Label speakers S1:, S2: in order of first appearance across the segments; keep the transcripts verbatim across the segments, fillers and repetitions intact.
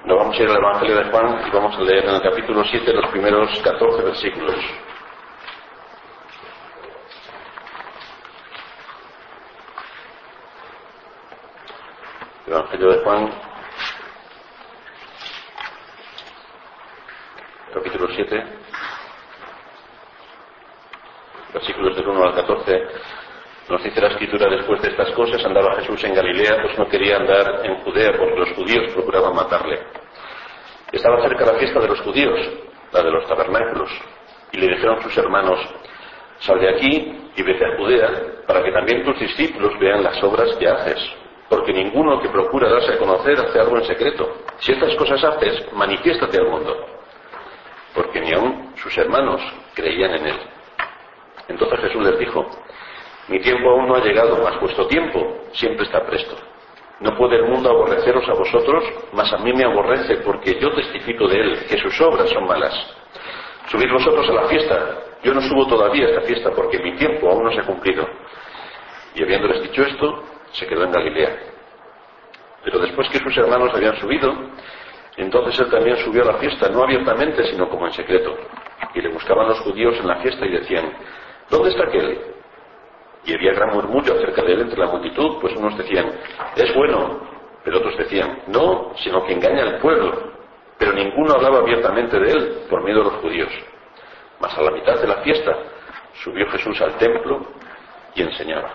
S1: Nos vamos a ir al Evangelio de Juan y vamos a leer en el capítulo siete los primeros catorce versículos. Evangelio de Juan, capítulo siete, versículos del uno al catorce. Nos dice la Escritura: después de estas cosas andaba Jesús en Galilea, pues no quería andar en Judea porque los judíos procuraban matarle. Estaba cerca la fiesta de los judíos, la de los tabernáculos, y le dijeron sus hermanos: sal de aquí y vete a Judea, para que también tus discípulos vean las obras que haces, porque ninguno que procura darse a conocer hace algo en secreto. Si estas cosas haces, manifiéstate al mundo. Porque ni aun sus hermanos creían en él. Entonces Jesús les dijo: mi tiempo aún no ha llegado, mas vuestro tiempo siempre está presto. No puede el mundo aborreceros a vosotros, mas a mí me aborrece, porque yo testifico de él, que sus obras son malas. Subid vosotros a la fiesta. Yo no subo todavía a esta fiesta, porque mi tiempo aún no se ha cumplido. Y habiéndoles dicho esto, se quedó en Galilea. Pero después que sus hermanos habían subido, entonces él también subió a la fiesta, no abiertamente, sino como en secreto. Y le buscaban los judíos en la fiesta y decían: ¿dónde está aquel? Y había gran murmullo acerca de él entre la multitud, pues unos decían: es bueno, pero otros decían: no, sino que engaña al pueblo. Pero ninguno hablaba abiertamente de él, por miedo a los judíos. Mas a la mitad de la fiesta subió Jesús al templo y enseñaba.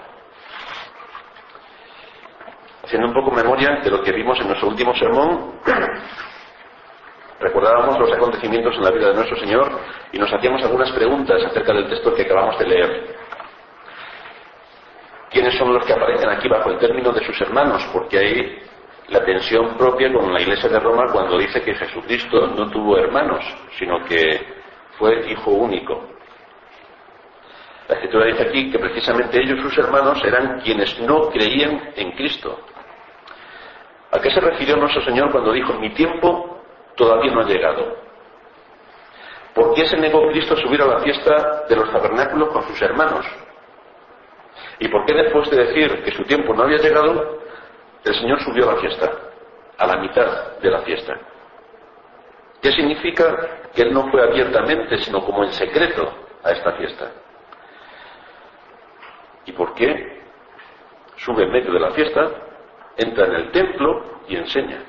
S1: Haciendo un poco memoria de lo que vimos en nuestro último sermón, recordábamos los acontecimientos en la vida de nuestro Señor y nos hacíamos algunas preguntas acerca del texto que acabamos de leer. ¿Quiénes son los que aparecen aquí bajo el término de sus hermanos? Porque hay la tensión propia con la Iglesia de Roma cuando dice que Jesucristo no tuvo hermanos, sino que fue hijo único. La Escritura dice aquí que precisamente ellos, sus hermanos, eran quienes no creían en Cristo. ¿A qué se refirió nuestro Señor cuando dijo: mi tiempo todavía no ha llegado? ¿Por qué se negó Cristo a subir a la fiesta de los tabernáculos con sus hermanos? ¿Y por qué después de decir que su tiempo no había llegado, el Señor subió a la fiesta, a la mitad de la fiesta? ¿Qué significa que Él no fue abiertamente, sino como en secreto a esta fiesta? ¿Y por qué sube en medio de la fiesta, entra en el templo y enseña?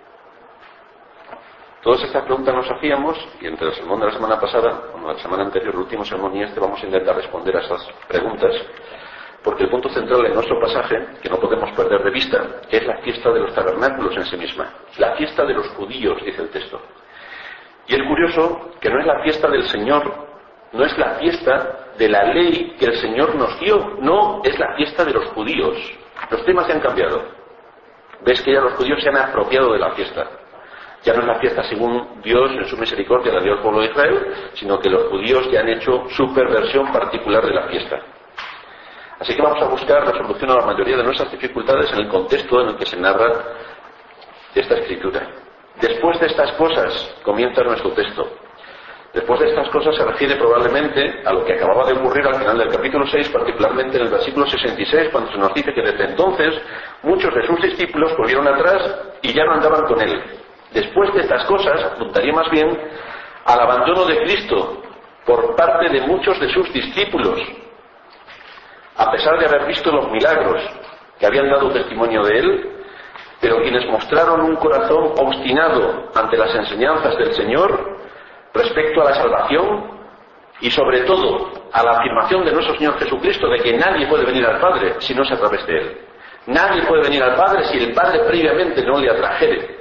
S1: Todas estas preguntas nos hacíamos, y entre el sermón de la semana pasada, bueno, la semana anterior, el último sermón y este, vamos a intentar responder a esas preguntas, porque el punto central en nuestro pasaje, que no podemos perder de vista, es la fiesta de los tabernáculos en sí misma. La fiesta de los judíos, dice el texto. Y es curioso que no es la fiesta del Señor, no es la fiesta de la ley que el Señor nos dio, no, es la fiesta de los judíos. Los temas se han cambiado. Ves que ya los judíos se han apropiado de la fiesta. Ya no es la fiesta según Dios en su misericordia la dio al pueblo de Israel, sino que los judíos ya han hecho su perversión particular de la fiesta. Así que vamos a buscar la solución a la mayoría de nuestras dificultades en el contexto en el que se narra esta escritura. Después de estas cosas comienza nuestro texto. Después de estas cosas se refiere probablemente a lo que acababa de ocurrir al final del capítulo seis, particularmente en el versículo sesenta y seis, cuando se nos dice que desde entonces muchos de sus discípulos volvieron atrás y ya no andaban con él. Después de estas cosas, apuntaría más bien al abandono de Cristo por parte de muchos de sus discípulos, a pesar de haber visto los milagros que habían dado testimonio de él, pero quienes mostraron un corazón obstinado ante las enseñanzas del Señor respecto a la salvación y sobre todo a la afirmación de nuestro Señor Jesucristo de que nadie puede venir al Padre si no es a través de él. Nadie puede venir al Padre si el Padre previamente no le atrajere.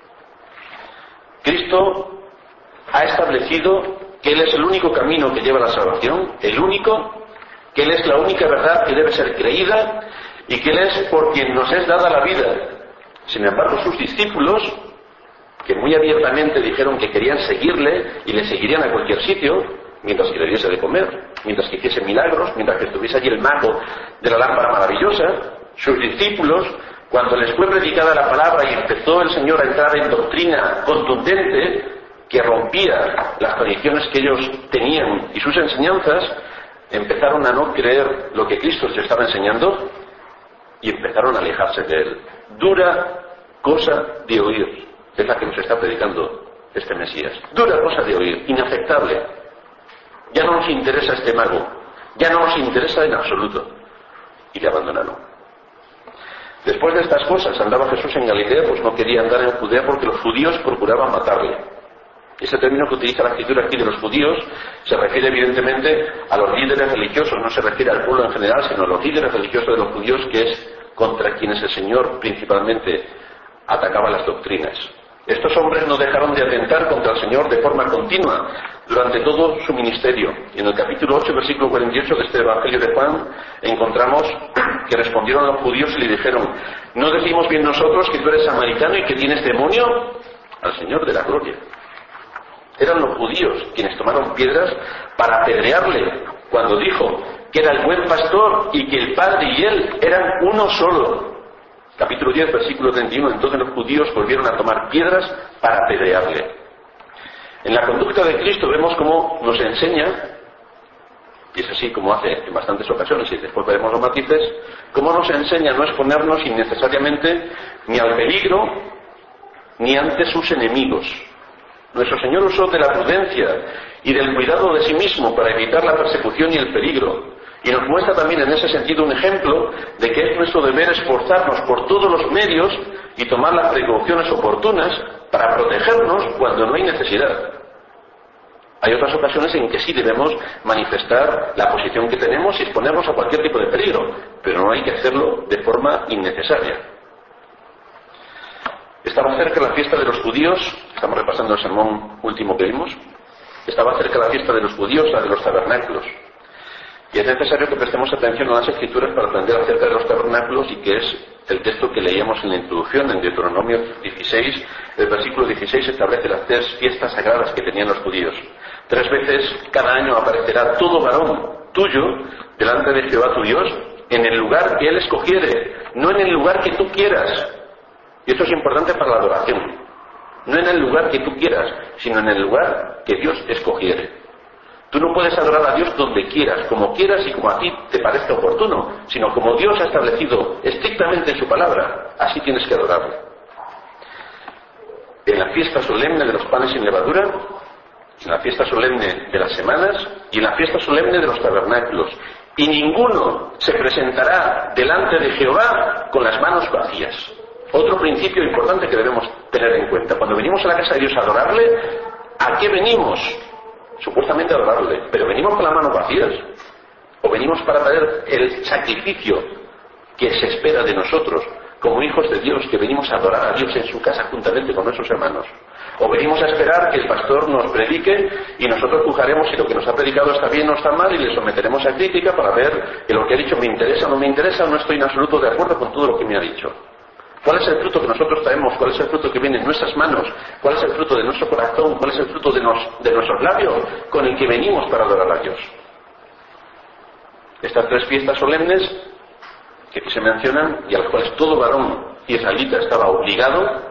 S1: Cristo ha establecido que Él es el único camino que lleva a la salvación, el único, que Él es la única verdad que debe ser creída y que Él es por quien nos es dada la vida. Sin embargo, sus discípulos, que muy abiertamente dijeron que querían seguirle y le seguirían a cualquier sitio, mientras que le diese de comer, mientras que hiciese milagros, mientras que estuviese allí el mago de la lámpara maravillosa, sus discípulos, cuando les fue predicada la palabra y empezó el Señor a entrar en doctrina contundente que rompía las tradiciones que ellos tenían y sus enseñanzas, empezaron a no creer lo que Cristo les estaba enseñando y empezaron a alejarse de Él. Dura cosa de oír. es la que nos está predicando este Mesías. Dura cosa de oír, inaceptable. Ya no nos interesa este mago, ya no nos interesa en absoluto. Y le abandonaron. Después de estas cosas, andaba Jesús en Galilea, pues no quería andar en Judea porque los judíos procuraban matarle. Ese término que utiliza la escritura aquí de los judíos se refiere evidentemente a los líderes religiosos, no se refiere al pueblo en general, sino a los líderes religiosos de los judíos, que es contra quienes el Señor principalmente atacaba las doctrinas. Estos hombres no dejaron de atentar contra el Señor de forma continua durante todo su ministerio. Y en el capítulo ocho, versículo cuarenta y ocho de este Evangelio de Juan, encontramos que respondieron los judíos y le dijeron: ¿no decimos bien nosotros que tú eres samaritano y que tienes demonio? Al Señor de la gloria. Eran los judíos quienes tomaron piedras para apedrearle cuando dijo que era el buen pastor y que el Padre y él eran uno solo. Capítulo diez, versículo treinta y uno. Entonces los judíos volvieron a tomar piedras para apedrearle. En la conducta de Cristo vemos cómo nos enseña, y es así como hace en bastantes ocasiones, y después veremos los matices, cómo nos enseña a no exponernos innecesariamente ni al peligro ni ante sus enemigos. Nuestro Señor usó de la prudencia y del cuidado de sí mismo para evitar la persecución y el peligro. Y nos muestra también en ese sentido un ejemplo de que es nuestro deber esforzarnos por todos los medios y tomar las precauciones oportunas para protegernos cuando no hay necesidad. Hay otras ocasiones en que sí debemos manifestar la posición que tenemos y exponernos a cualquier tipo de peligro, pero no hay que hacerlo de forma innecesaria. Estaba cerca la fiesta de los judíos, estamos repasando el sermón último que vimos, estaba cerca la fiesta de los judíos, la de los tabernáculos. Y es necesario que prestemos atención a las escrituras para aprender acerca de los tabernáculos, y que es el texto que leíamos en la introducción, en Deuteronomio dieciséis. El versículo dieciséis establece las tres fiestas sagradas que tenían los judíos. Tres veces cada año aparecerá todo varón tuyo delante de Jehová tu Dios en el lugar que Él escogiere, no en el lugar que tú quieras. Y esto es importante para la adoración. No en el lugar que tú quieras, sino en el lugar que Dios escogiere. Tú no puedes adorar a Dios donde quieras, como quieras y como a ti te parezca oportuno, sino como Dios ha establecido estrictamente en su palabra, así tienes que adorarle. En la fiesta solemne de los panes sin levadura, en la fiesta solemne de las semanas y en la fiesta solemne de los tabernáculos. Y ninguno se presentará delante de Jehová con las manos vacías. Otro principio importante que debemos tener en cuenta. Cuando venimos a la casa de Dios a adorarle, ¿a qué venimos? Supuestamente a adorarle, pero ¿venimos con las manos vacías? ¿O venimos para traer el sacrificio que se espera de nosotros como hijos de Dios, que venimos a adorar a Dios en su casa juntamente con nuestros hermanos? ¿O venimos a esperar que el pastor nos predique y nosotros juzgaremos si lo que nos ha predicado está bien o está mal y le someteremos a crítica para ver que lo que ha dicho me interesa o no me interesa, o no estoy en absoluto de acuerdo con todo lo que me ha dicho? ¿Cuál es el fruto que nosotros traemos? ¿Cuál es el fruto que viene en nuestras manos? ¿Cuál es el fruto de nuestro corazón? ¿Cuál es el fruto de, nos, de nuestros labios con el que venimos para adorar a Dios? Estas tres fiestas solemnes que aquí se mencionan y a las cuales todo varón israelita estaba obligado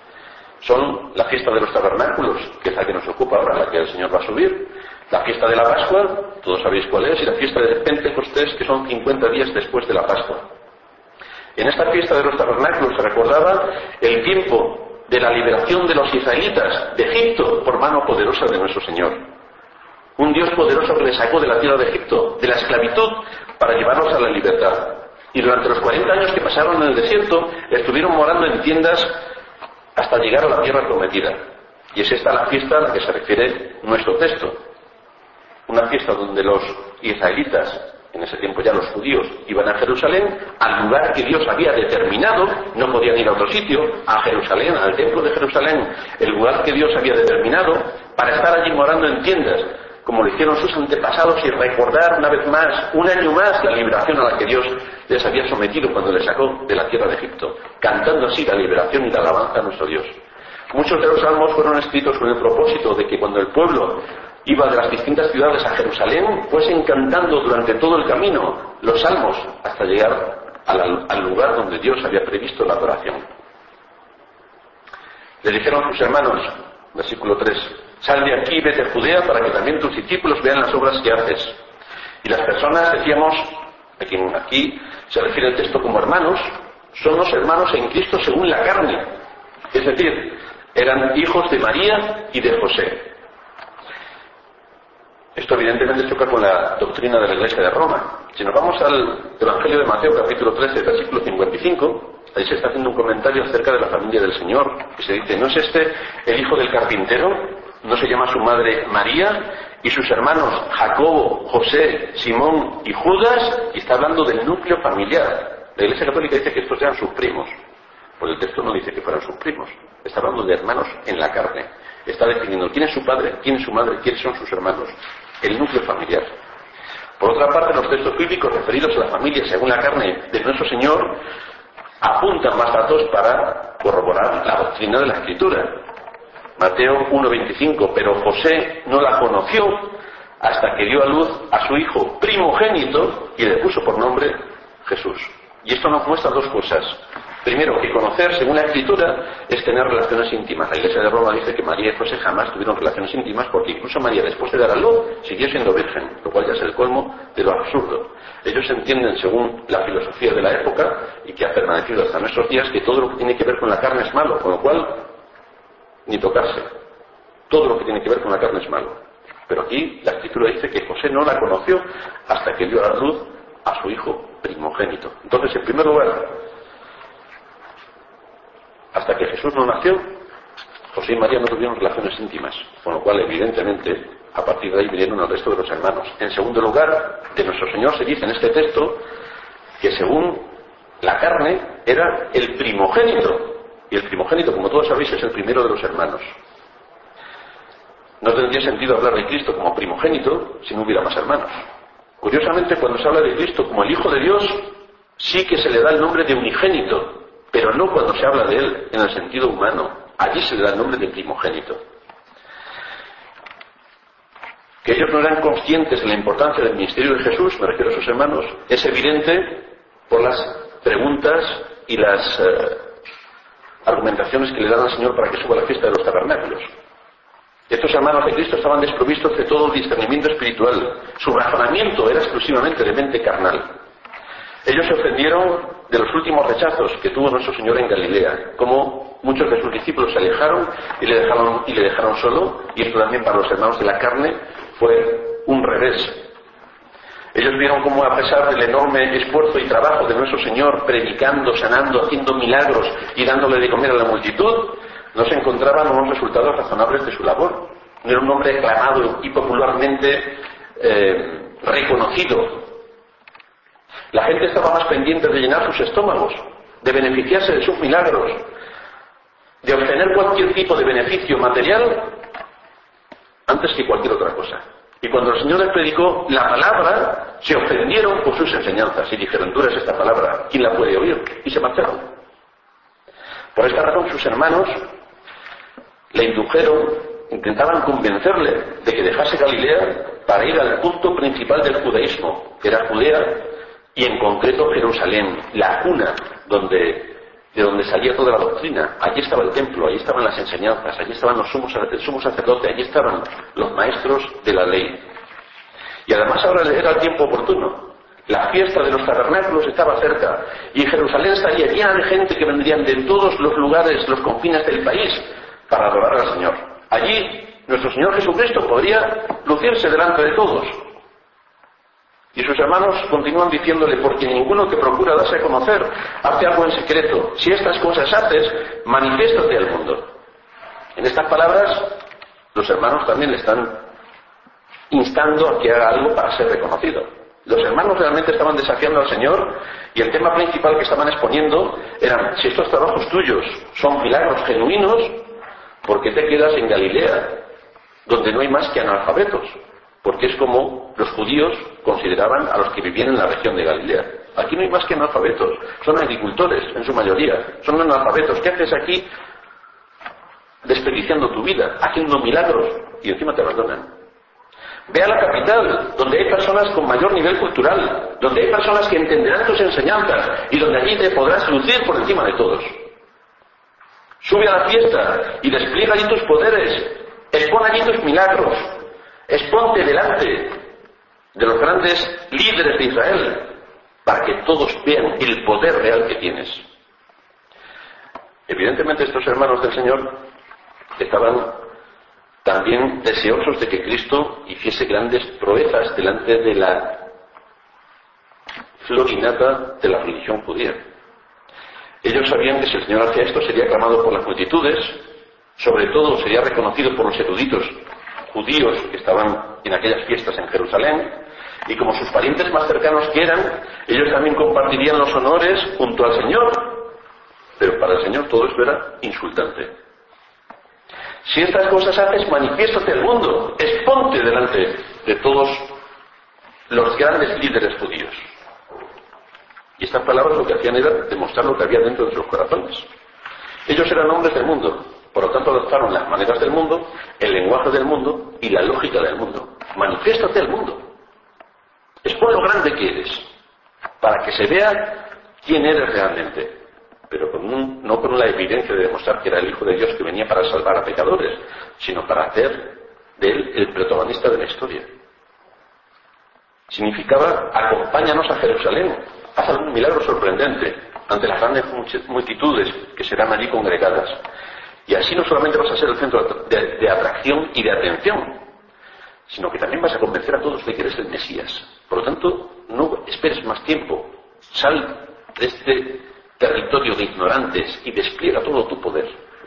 S1: son la fiesta de los tabernáculos, que es la que nos ocupa ahora, la que el Señor va a subir, la fiesta de la Pascua, todos sabéis cuál es, y la fiesta de Pentecostés, que son cincuenta días después de la Pascua. En esta fiesta de los tabernáculos se recordaba el tiempo de la liberación de los israelitas de Egipto por mano poderosa de nuestro Señor. Un Dios poderoso que les sacó de la tierra de Egipto, de la esclavitud, para llevarlos a la libertad. Y durante los cuarenta años que pasaron en el desierto, estuvieron morando en tiendas hasta llegar a la tierra prometida. Y es esta la fiesta a la que se refiere nuestro texto. Una fiesta donde los israelitas, en ese tiempo ya los judíos, iban a Jerusalén, al lugar que Dios había determinado, no podían ir a otro sitio, a Jerusalén, al templo de Jerusalén, el lugar que Dios había determinado, para estar allí morando en tiendas, como lo hicieron sus antepasados, y recordar una vez más, un año más, la liberación a la que Dios les había sometido cuando les sacó de la tierra de Egipto, cantando así la liberación y la alabanza a nuestro Dios. Muchos de los salmos fueron escritos con el propósito de que cuando el pueblo iba de las distintas ciudades a Jerusalén, fuesen cantando durante todo el camino los salmos hasta llegar al, al lugar donde Dios había previsto la adoración. Le dijeron sus hermanos, versículo tres, sal de aquí y vete a Judea para que también tus discípulos vean las obras que haces. Y las personas, decíamos, aquí, aquí se refiere el texto como hermanos, son los hermanos en Cristo según la carne. Es decir, Eran hijos de María y de José. Esto evidentemente choca con la doctrina de la Iglesia de Roma. Si nos vamos al Evangelio de Mateo, capítulo trece, versículo cincuenta y cinco, ahí se está haciendo un comentario acerca de la familia del Señor, y se dice: ¿no es este el hijo del carpintero? ¿No se llama su madre María? Y sus hermanos Jacobo, José, Simón y Judas. Y está hablando del núcleo familiar. La Iglesia Católica dice que estos eran sus primos. Pues el texto no dice que fueran sus primos. Está hablando de hermanos en la carne. Está definiendo quién es su padre, quién es su madre, quiénes son sus hermanos. El núcleo familiar. Por otra parte, los textos bíblicos referidos a la familia según la carne de nuestro Señor apuntan más datos para corroborar la doctrina de la Escritura. Mateo uno veinticinco: pero José no la conoció hasta que dio a luz a su hijo primogénito y le puso por nombre Jesús. Y esto nos muestra dos cosas. Primero, que conocer, según la Escritura, es tener relaciones íntimas. La Iglesia de Roma dice que María y José jamás tuvieron relaciones íntimas, porque incluso María, después de dar a luz, siguió siendo virgen, lo cual ya es el colmo de lo absurdo. Ellos entienden, según la filosofía de la época, y que ha permanecido hasta nuestros días, que todo lo que tiene que ver con la carne es malo, con lo cual, ni tocarse. Todo lo que tiene que ver con la carne es malo. Pero aquí la Escritura dice que José no la conoció hasta que dio a luz a su hijo primogénito. Entonces, en primer lugar, hasta que Jesús no nació, José y María no tuvieron relaciones íntimas, con lo cual, evidentemente, a partir de ahí vinieron el resto de los hermanos. En segundo lugar, de nuestro Señor se dice en este texto que según la carne era el primogénito, y el primogénito, como todos sabéis, es el primero de los hermanos. No tendría sentido hablar de Cristo como primogénito si no hubiera más hermanos. Curiosamente, cuando se habla de Cristo como el Hijo de Dios, sí que se le da el nombre de unigénito, pero no cuando se habla de él en el sentido humano. Allí se le da el nombre de primogénito. Que ellos no eran conscientes de la importancia del ministerio de Jesús, me refiero a sus hermanos, es evidente por las preguntas y las eh, argumentaciones que le dan al Señor para que suba a la fiesta de los tabernáculos. Estos hermanos de Cristo estaban desprovistos de todo discernimiento espiritual. Su razonamiento era exclusivamente de mente carnal. Ellos se ofendieron de los últimos rechazos que tuvo nuestro Señor en Galilea, como muchos de sus discípulos se alejaron y le dejaron, y le dejaron solo, y esto también para los hermanos de la carne fue un revés. Ellos vieron cómo, a pesar del enorme esfuerzo y trabajo de nuestro Señor, predicando, sanando, haciendo milagros y dándole de comer a la multitud, no se encontraban unos resultados razonables de su labor. No era un hombre aclamado y popularmente eh, reconocido. La gente estaba más pendiente de llenar sus estómagos, de beneficiarse de sus milagros, de obtener cualquier tipo de beneficio material antes que cualquier otra cosa. Y cuando el Señor les predicó la palabra, se ofendieron por sus enseñanzas y dijeron: dura es esta palabra, ¿quién la puede oír? Y se marcharon. Por esta razón sus hermanos le indujeron, intentaban convencerle de que dejase Galilea para ir al punto principal del judaísmo, que era Judea, y en concreto Jerusalén, la cuna donde, de donde salía toda la doctrina. Allí estaba el templo, allí estaban las enseñanzas, allí estaban los sumos, el sumo sacerdote, allí estaban los maestros de la ley. Y además ahora era el tiempo oportuno. La fiesta de los tabernáculos estaba cerca, y Jerusalén estaría llena de gente que vendrían de todos los lugares, los confines del país, para adorar al Señor. Allí nuestro Señor Jesucristo podría lucirse delante de todos. Y sus hermanos continúan diciéndole: porque ninguno que procura darse a conocer hace algo en secreto. Si estas cosas haces, manifiéstate al mundo. En estas palabras, los hermanos también le están instando a que haga algo para ser reconocido. Los hermanos realmente estaban desafiando al Señor, y el tema principal que estaban exponiendo era: si estos trabajos tuyos son milagros genuinos, ¿por qué te quedas en Galilea, donde no hay más que analfabetos? Porque es como los judíos consideraban a los que vivían en la región de Galilea. Aquí no hay más que analfabetos, son agricultores en su mayoría, son analfabetos. ¿Qué haces aquí desperdiciando tu vida, haciendo milagros, y encima te abandonan? Ve a la capital, donde hay personas con mayor nivel cultural, donde hay personas que entenderán tus enseñanzas y donde allí te podrás lucir por encima de todos. Sube a la fiesta y despliega allí tus poderes, expon allí tus milagros, exponte delante de los grandes líderes de Israel para que todos vean el poder real que tienes. Evidentemente estos hermanos del Señor estaban también deseosos de que Cristo hiciese grandes proezas delante de la florinata de la religión judía. Ellos sabían que si el Señor hacía esto sería aclamado por las multitudes, sobre todo sería reconocido por los eruditos judíos que estaban en aquellas fiestas en Jerusalén, y como sus parientes más cercanos que eran, ellos también compartirían los honores junto al Señor, pero para el Señor todo esto era insultante. Si estas cosas haces, manifiéstate al mundo, exponte delante de todos los grandes líderes judíos. Y estas palabras lo que hacían era demostrar lo que había dentro de sus corazones. Ellos eran hombres del mundo, por lo tanto adoptaron las maneras del mundo, el lenguaje del mundo y la lógica del mundo. Manifiéstate al mundo. Expon lo grande que eres, para que se vea quién eres realmente, pero con un, no con la evidencia de demostrar que era el Hijo de Dios que venía para salvar a pecadores, sino para hacer de él el protagonista de la historia. Significaba: acompáñanos a Jerusalén, haz algún milagro sorprendente ante las grandes multitudes que serán allí congregadas. Y así no solamente vas a ser el centro de, de atracción y de atención, sino que también vas a convencer a todos de que eres el Mesías. Por lo tanto, no esperes más tiempo. Sal de este territorio de ignorantes y despliega todo tu poder.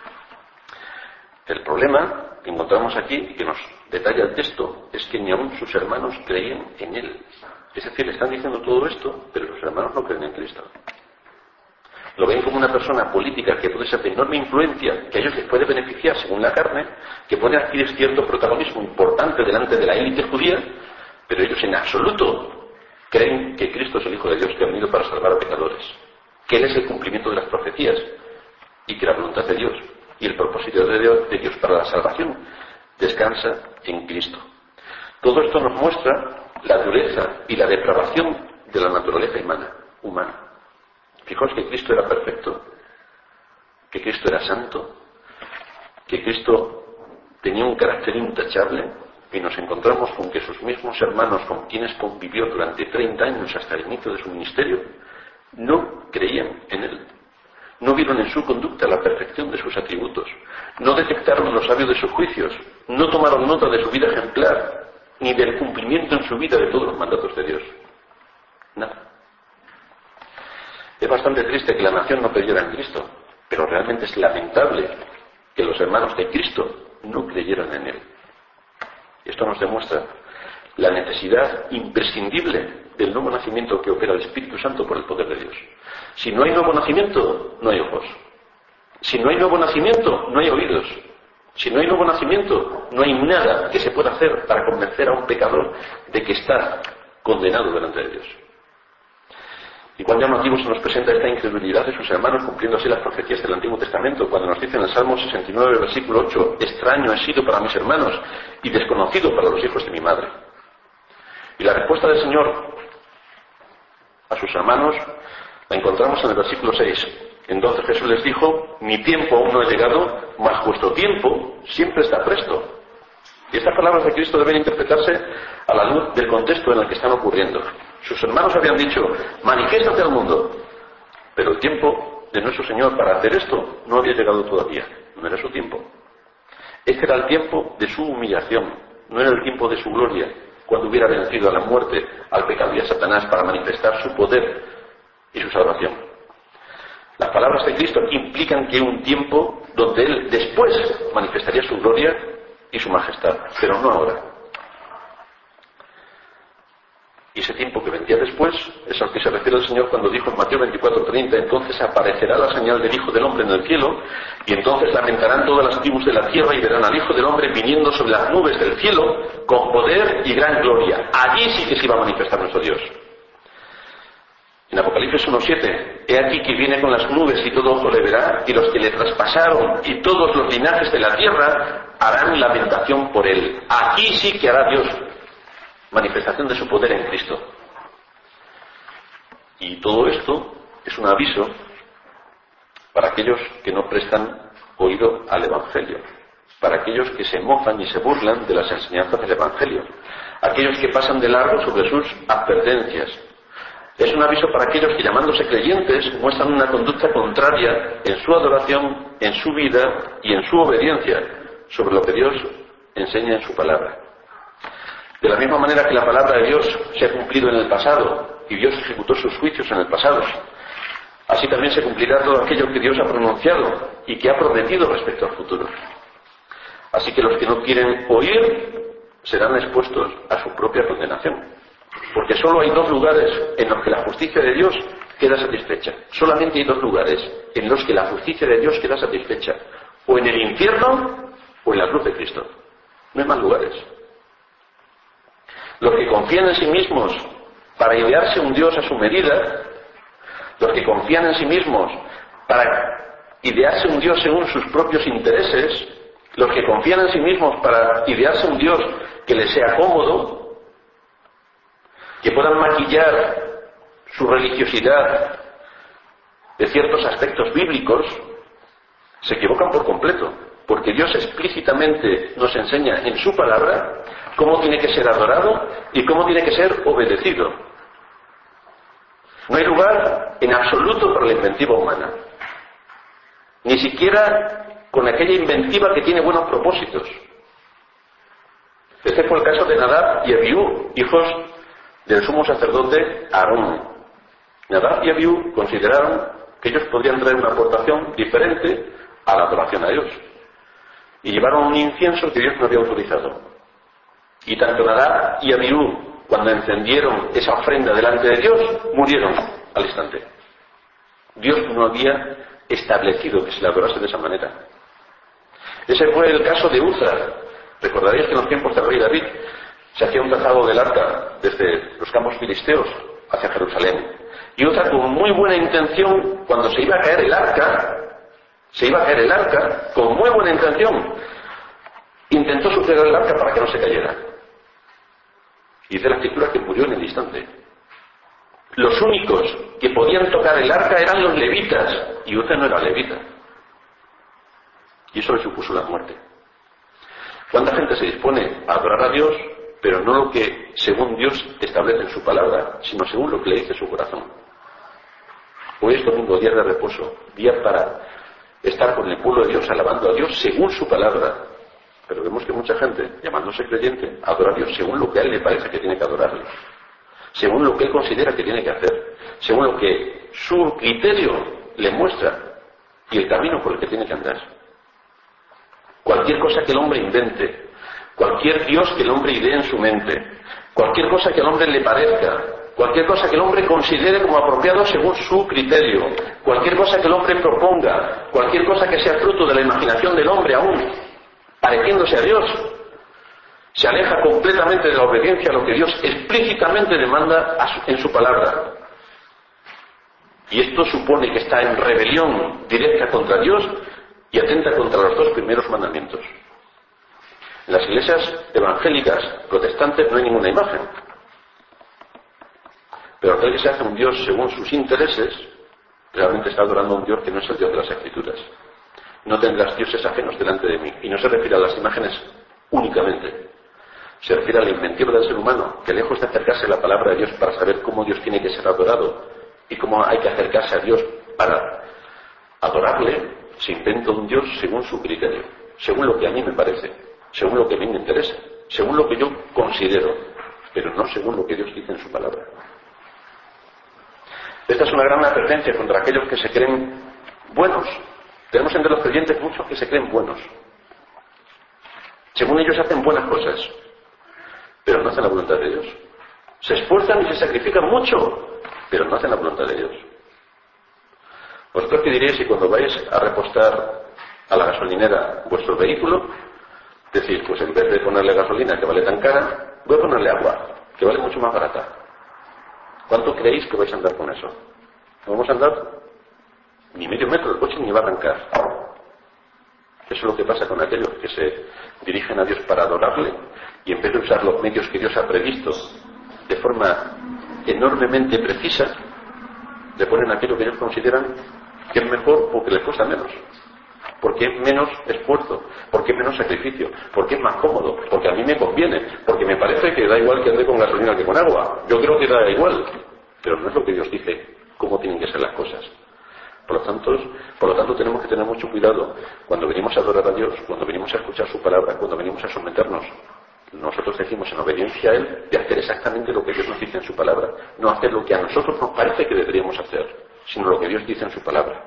S1: El problema que encontramos aquí, y que nos detalla el texto, es que ni aun sus hermanos creían en él. Es decir, le están diciendo todo esto, pero sus hermanos no creen en Cristo. Lo ven como una persona política que puede ser de enorme influencia, que a ellos les puede beneficiar según la carne, que puede adquirir cierto protagonismo importante delante de la élite judía, pero ellos en absoluto creen que Cristo es el Hijo de Dios que ha venido para salvar a pecadores, que Él es el cumplimiento de las profecías y que la voluntad de Dios y el propósito de Dios, de Dios para la salvación descansa en Cristo. Todo esto nos muestra la dureza y la depravación de la naturaleza humana. humana. Fijaos que Cristo era perfecto, que Cristo era santo, que Cristo tenía un carácter intachable, y nos encontramos con que sus mismos hermanos con quienes convivió durante treinta años hasta el inicio de su ministerio, no creían en él. No vieron en su conducta la perfección de sus atributos, no detectaron los sabios de sus juicios, no tomaron nota de su vida ejemplar, ni del cumplimiento en su vida de todos los mandatos de Dios. Nada. Es bastante triste que la nación no creyera en Cristo, pero realmente es lamentable que los hermanos de Cristo no creyeran en Él. Esto nos demuestra la necesidad imprescindible del nuevo nacimiento que opera el Espíritu Santo por el poder de Dios. Si no hay nuevo nacimiento, no hay ojos. Si no hay nuevo nacimiento, no hay oídos. Si no hay nuevo nacimiento, no hay nada que se pueda hacer para convencer a un pecador de que está condenado delante de Dios. Y cuán llamativo se nos presenta esta incredulidad de sus hermanos, cumpliendo así las profecías del Antiguo Testamento, cuando nos dice en el Salmo sesenta y nueve, versículo ocho: extraño he sido para mis hermanos y desconocido para los hijos de mi madre. Y la respuesta del Señor a sus hermanos la encontramos en el versículo seis. Entonces Jesús les dijo: mi tiempo aún no ha llegado, mas vuestro tiempo siempre está presto. Y estas palabras de Cristo deben interpretarse a la luz del contexto en el que están ocurriendo. Sus hermanos habían dicho: manifiéstate al mundo. Pero el tiempo de nuestro Señor para hacer esto no había llegado todavía. No era su tiempo. Este era el tiempo de su humillación. No era el tiempo de su gloria, cuando hubiera vencido a la muerte, al pecado y a Satanás para manifestar su poder y su salvación. Las palabras de Cristo aquí implican que un tiempo donde Él después manifestaría su gloria y su majestad, pero no ahora. Y ese tiempo que vendría después es al que se refiere el Señor cuando dijo en Mateo veinticuatro treinta: entonces aparecerá la señal del Hijo del Hombre en el cielo, y entonces lamentarán todas las tribus de la tierra y verán al Hijo del Hombre viniendo sobre las nubes del cielo con poder y gran gloria. Allí sí que se iba a manifestar nuestro Dios. En Apocalipsis uno siete, he aquí que viene con las nubes y todo ojo le verá, y los que le traspasaron y todos los linajes de la tierra harán lamentación por él. Aquí sí que hará Dios manifestación de su poder en Cristo. Y todo esto es un aviso para aquellos que no prestan oído al Evangelio, para aquellos que se mofan y se burlan de las enseñanzas del Evangelio, aquellos que pasan de largo sobre sus advertencias. Es un aviso para aquellos que, llamándose creyentes, muestran una conducta contraria en su adoración, en su vida y en su obediencia, sobre lo que Dios enseña en su palabra. De la misma manera que la palabra de Dios se ha cumplido en el pasado y Dios ejecutó sus juicios en el pasado, así también se cumplirá todo aquello que Dios ha pronunciado y que ha prometido respecto al futuro. Así que los que no quieren oír serán expuestos a su propia condenación, porque solo hay dos lugares en los que la justicia de Dios queda satisfecha. Solamente hay dos lugares en los que la justicia de Dios queda satisfecha, o en el infierno o en la cruz de Cristo. No hay más lugares. Los que confían en sí mismos para idearse un Dios a su medida, los que confían en sí mismos para idearse un Dios según sus propios intereses, los que confían en sí mismos para idearse un Dios que les sea cómodo, que puedan maquillar su religiosidad de ciertos aspectos bíblicos, se equivocan por completo, porque Dios explícitamente nos enseña en su palabra cómo tiene que ser adorado y cómo tiene que ser obedecido. No hay lugar en absoluto para la inventiva humana, ni siquiera con aquella inventiva que tiene buenos propósitos. Este fue el caso de Nadab y Abiú, hijos del sumo sacerdote Aarón. Nadab y Abiú consideraron que ellos podrían traer una aportación diferente a la adoración a Dios, y llevaron un incienso que Dios no había autorizado. Y tanto Nadab y Abiú, cuando encendieron esa ofrenda delante de Dios, murieron al instante. Dios no había establecido que se la adorase de esa manera. Ese fue el caso de Uza. Recordaréis que en los tiempos del rey David se hacía un trazado del arca desde los campos filisteos hacia Jerusalén. Y Uza, con muy buena intención, cuando se iba a caer el arca, se iba a caer el arca, con muy buena intención, intentó suceder el arca para que no se cayera. Y dice la escritura que murió en el instante. Los únicos que podían tocar el arca eran los levitas, y Uza no era levita. Y eso le supuso la muerte. ¿Cuánta gente se dispone a adorar a Dios, pero no lo que según Dios establece en su palabra, sino según lo que le dice su corazón? Hoy es domingo, día de reposo, día para estar con el pueblo de Dios, alabando a Dios según su palabra. Pero vemos que mucha gente, llamándose creyente, adora a Dios según lo que a él le parece que tiene que adorarle, según lo que él considera que tiene que hacer, según lo que su criterio le muestra y el camino por el que tiene que andar. Cualquier cosa que el hombre invente, cualquier Dios que el hombre idee en su mente, cualquier cosa que al hombre le parezca, cualquier cosa que el hombre considere como apropiado según su criterio, cualquier cosa que el hombre proponga, cualquier cosa que sea fruto de la imaginación del hombre aún pareciéndose a Dios, se aleja completamente de la obediencia a lo que Dios explícitamente demanda a su, en su palabra. Y esto supone que está en rebelión directa contra Dios y atenta contra los dos primeros mandamientos. En las iglesias evangélicas protestantes no hay ninguna imagen, pero aquel que se hace un Dios según sus intereses realmente está adorando a un Dios que no es el Dios de las Escrituras. No tendrás dioses ajenos delante de mí. Y no se refiere a las imágenes únicamente, se refiere a la inventiva del ser humano, que lejos de acercarse a la palabra de Dios para saber cómo Dios tiene que ser adorado y cómo hay que acercarse a Dios para adorarle, se inventa un Dios según su criterio, según lo que a mí me parece, según lo que a mí me interesa, según lo que yo considero, pero no según lo que Dios dice en su palabra. Esta es una gran advertencia contra aquellos que se creen buenos. Tenemos entre los creyentes muchos que se creen buenos. Según ellos hacen buenas cosas, pero no hacen la voluntad de Dios. Se esfuerzan y se sacrifican mucho, pero no hacen la voluntad de Dios. ¿Vosotros qué diréis si cuando vais a repostar a la gasolinera vuestro vehículo, decís, pues en vez de ponerle gasolina que vale tan cara, voy a ponerle agua, que vale mucho más barata? ¿Cuánto creéis que vais a andar con eso? ¿No vamos a andar ni medio metro del coche ni va a arrancar? Eso es lo que pasa con aquellos que se dirigen a Dios para adorarle y en vez de usar los medios que Dios ha previsto de forma enormemente precisa, le ponen aquello que ellos consideran que es mejor porque les cuesta menos, porque es menos esfuerzo, porque es menos sacrificio, porque es más cómodo, porque a mí me conviene, porque me parece que da igual que ande con gasolina que con agua. Yo creo que da igual, pero no es lo que Dios dice cómo tienen que ser las cosas. Por lo tanto, por lo tanto, tenemos que tener mucho cuidado cuando venimos a adorar a Dios, cuando venimos a escuchar su palabra, cuando venimos a someternos. Nosotros decimos en obediencia a Él de hacer exactamente lo que Dios nos dice en su palabra, no hacer lo que a nosotros nos parece que deberíamos hacer, sino lo que Dios dice en su palabra.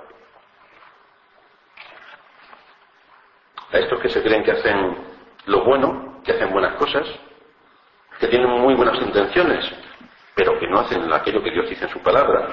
S1: A estos que se creen que hacen lo bueno, que hacen buenas cosas, que tienen muy buenas intenciones, pero que no hacen aquello que Dios dice en su palabra.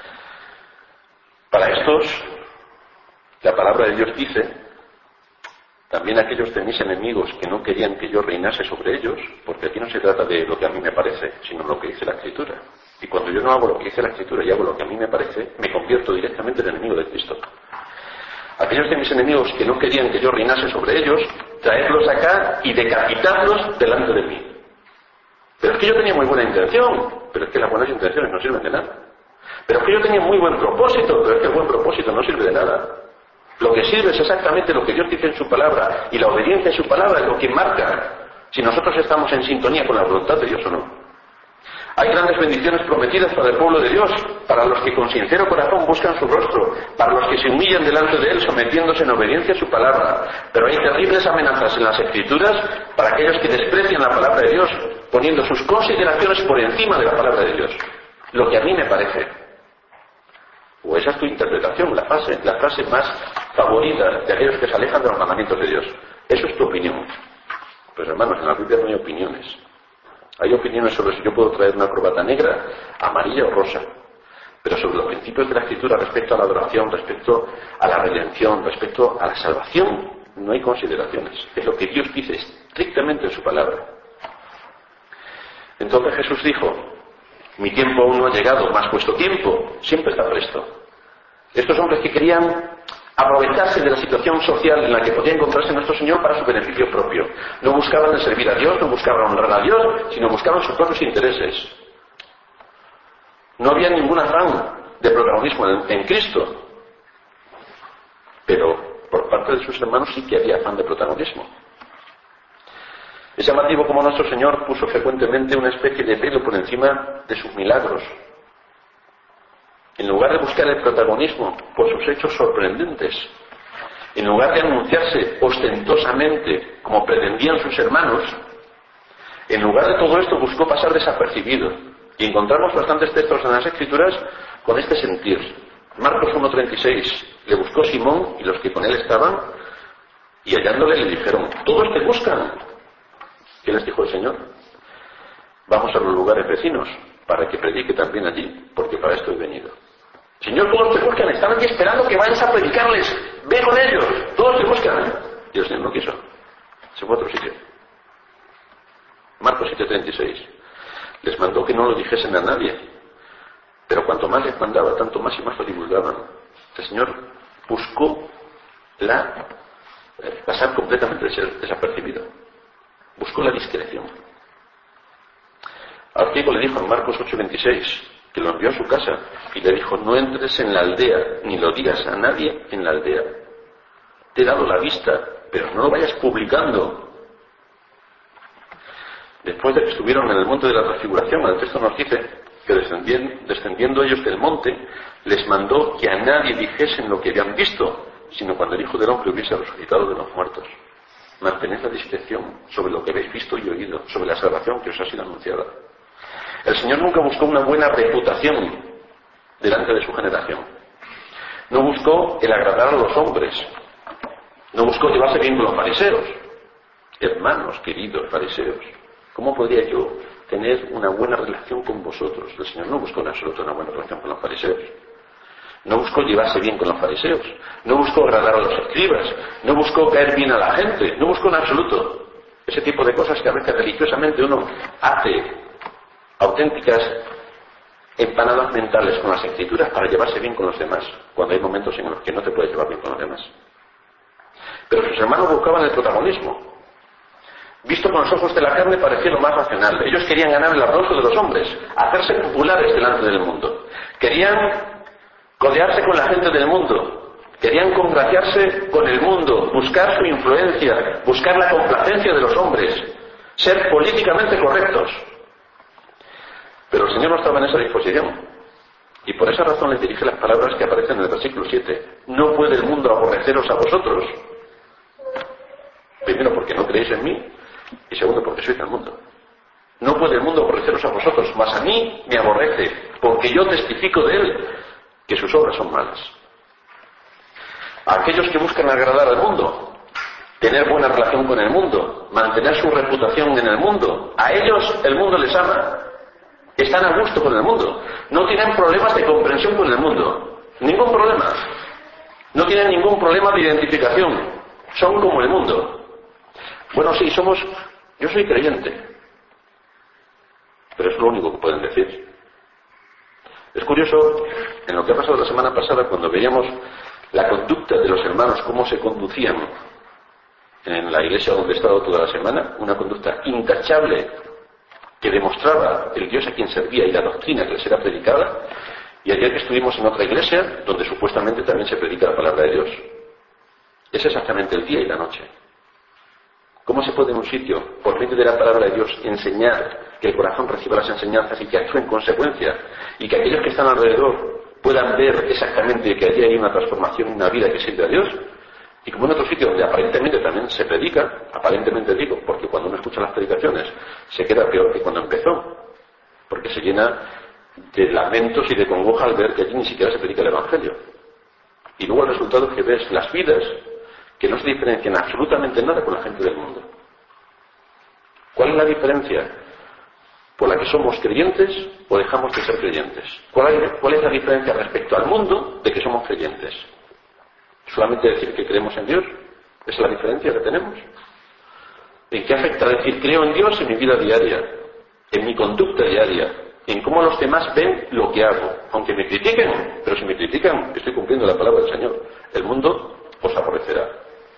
S1: Para estos, la palabra de Dios dice, también aquellos de mis enemigos que no querían que yo reinase sobre ellos, porque aquí no se trata de lo que a mí me parece, sino lo que dice la Escritura. Y cuando yo no hago lo que dice la Escritura y hago lo que a mí me parece, me convierto directamente en enemigo de Cristo. Aquellos de mis enemigos que no querían que yo reinase sobre ellos, traerlos acá y decapitarlos delante de mí. Pero es que yo tenía muy buena intención, pero es que las buenas intenciones no sirven de nada. Pero es que yo tenía muy buen propósito, pero es que el buen propósito no sirve de nada. Lo que sirve es exactamente lo que Dios dice en su palabra, y la obediencia a su palabra es lo que marca si nosotros estamos en sintonía con la voluntad de Dios o no. Hay grandes bendiciones prometidas para el pueblo de Dios, para los que con sincero corazón buscan su rostro, para los que se humillan delante de Él sometiéndose en obediencia a su palabra. Pero hay terribles amenazas en las Escrituras para aquellos que desprecian la palabra de Dios, poniendo sus consideraciones por encima de la palabra de Dios. Lo que a mí me parece. O esa es tu interpretación, la frase, la frase más favorita de aquellos que se alejan de los mandamientos de Dios. Eso es tu opinión. Pues hermanos, en la Biblia no hay opiniones. Hay opiniones sobre si yo puedo traer una corbata negra, amarilla o rosa. Pero sobre los principios de la Escritura respecto a la adoración, respecto a la redención, respecto a la salvación, no hay consideraciones. Es lo que Dios dice estrictamente en su palabra. Entonces Jesús dijo, mi tiempo aún no ha llegado, mas vuestro tiempo siempre está presto. Estos hombres que querían aprovecharse de la situación social en la que podía encontrarse nuestro Señor para su beneficio propio. No buscaban el servir a Dios, no buscaban honrar a Dios, sino buscaban sus propios intereses. No había ningún afán de protagonismo en, en Cristo, pero por parte de sus hermanos sí que había afán de protagonismo. Es llamativo como nuestro Señor puso frecuentemente una especie de velo por encima de sus milagros. En lugar de buscar el protagonismo por sus hechos sorprendentes, en lugar de anunciarse ostentosamente como pretendían sus hermanos, en lugar de todo esto buscó pasar desapercibido. Y encontramos bastantes textos en las Escrituras con este sentir. Marcos uno treinta y seis, le buscó Simón y los que con él estaban, y hallándole le dijeron, todos te buscan. ¿Qué les dijo el Señor? Vamos a los lugares vecinos para que predique también allí, porque para esto he venido. Señor, todos te buscan, están aquí esperando que vayas a predicarles, ve con ellos, todos te buscan. Y el Señor no quiso, se fue a otro sitio. Marcos siete treinta y seis, les mandó que no lo dijesen a nadie, pero cuanto más les mandaba, tanto más y más lo divulgaban. El Señor buscó la, eh, pasar completamente desapercibido, buscó la discreción. Al ciego le dijo en Marcos ocho veintiséis que lo envió a su casa y le dijo, no entres en la aldea ni lo digas a nadie en la aldea. Te he dado la vista, pero no lo vayas publicando. Después de que estuvieron en el monte de la transfiguración, el texto nos dice que descendiendo, descendiendo ellos del monte, les mandó que a nadie dijesen lo que habían visto, sino cuando el Hijo del Hombre hubiese resucitado de los muertos. Mantened la discreción sobre lo que habéis visto y oído, sobre la salvación que os ha sido anunciada. El Señor nunca buscó una buena reputación delante de su generación. No buscó el agradar a los hombres. No buscó llevarse bien con los fariseos. Hermanos queridos fariseos, ¿cómo podría yo tener una buena relación con vosotros? El Señor no buscó en absoluto una buena relación con los fariseos. No buscó llevarse bien con los fariseos. No buscó agradar a los escribas. No buscó caer bien a la gente. No buscó en absoluto ese tipo de cosas que a veces religiosamente uno hace auténticas empanadas mentales con las Escrituras para llevarse bien con los demás, cuando hay momentos en los que no te puedes llevar bien con los demás. Pero sus hermanos buscaban el protagonismo. Visto con los ojos de la carne parecía lo más racional. Ellos querían ganar el aplauso de los hombres, hacerse populares delante del mundo. Querían codearse con la gente del mundo. Querían congraciarse con el mundo, buscar su influencia, buscar la complacencia de los hombres, ser políticamente correctos. Pero el Señor no estaba en esa disposición. Y por esa razón les dirige las palabras que aparecen en el versículo siete. No puede el mundo aborreceros a vosotros. Primero, porque no creéis en mí, y segundo, porque sois del mundo. No puede el mundo aborreceros a vosotros, mas a mí me aborrece, porque yo testifico de él que sus obras son malas. A aquellos que buscan agradar al mundo, tener buena relación con el mundo, mantener su reputación en el mundo, a ellos el mundo les ama. Están a gusto con el mundo. No tienen problemas de comprensión con el mundo. Ningún problema. No tienen ningún problema de identificación. Son como el mundo. Bueno, sí, somos... Yo soy creyente. Pero es lo único que pueden decir. Es curioso, en lo que ha pasado la semana pasada, cuando veíamos la conducta de los hermanos, cómo se conducían en la iglesia donde he estado toda la semana, una conducta intachable que demostraba el Dios a quien servía y la doctrina que les era predicada, y ayer que estuvimos en otra iglesia donde supuestamente también se predica la palabra de Dios. Es exactamente el día y la noche. ¿Cómo se puede en un sitio, por medio de la palabra de Dios, enseñar, que el corazón reciba las enseñanzas y que actúe en consecuencia, y que aquellos que están alrededor puedan ver exactamente que allí hay una transformación, una vida que sirve a Dios? Y como en otro sitio donde aparentemente también se predica, aparentemente digo, porque cuando uno escucha las predicaciones se queda peor que cuando empezó, porque se llena de lamentos y de congoja al ver que allí ni siquiera se predica el Evangelio. Y luego el resultado es que ves las vidas que no se diferencian absolutamente nada con la gente del mundo. ¿Cuál es la diferencia por la que somos creyentes o dejamos de ser creyentes? ¿Cuál es, cuál es la diferencia respecto al mundo de que somos creyentes? ¿Solamente decir que creemos en Dios? ¿Esa es la diferencia que tenemos? ¿En qué afecta decir creo en Dios en mi vida diaria, en mi conducta diaria, en cómo los demás ven lo que hago? Aunque me critiquen, pero si me critican, estoy cumpliendo la palabra del Señor. El mundo os aborrecerá.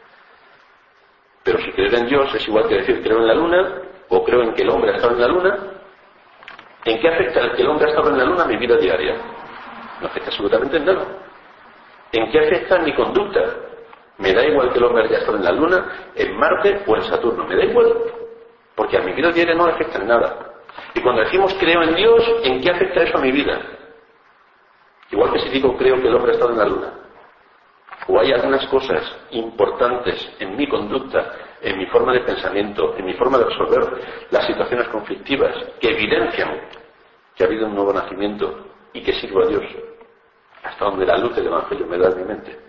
S1: Pero si creer en Dios es igual que decir creo en la luna, o creo en que el hombre ha estado en la luna. ¿En qué afecta el que el hombre ha estado en la luna a mi vida diaria? No afecta absolutamente en nada. ¿En qué afecta mi conducta? Me da igual que el hombre haya estado en la luna, en Marte o en Saturno. Me da igual, porque a mi vida diaria no le afecta en nada. Y cuando decimos creo en Dios, ¿en qué afecta eso a mi vida? Igual que si digo creo que el hombre ha estado en la luna. O hay algunas cosas importantes en mi conducta, en mi forma de pensamiento, en mi forma de resolver las situaciones conflictivas, que evidencian que ha habido un nuevo nacimiento y que sirvo a Dios, hasta donde la luz del Evangelio me da en mi mente.